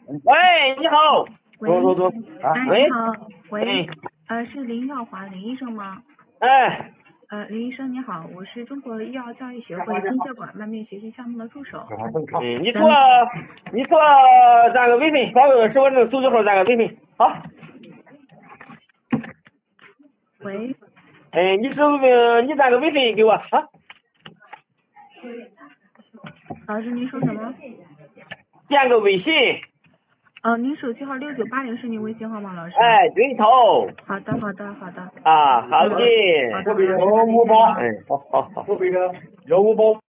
喂，你好。 喂， 喂， 你好，喂， 哎是林耀华林医生吗？ 哎， 林医生你好，我是中国医药教育协会心血管慢病学习项目的助手。 你说咱个微信，把个身份证手机号咱个微信。好。 喂， 你咱个微信给我啊。 老师您说什么？ 建个微信。 您手机号6980是您微信号吗？老师？ 哎，对头。 好的，好的，好的。 啊，好的。 好的，好的， 好，好，好。 药物包。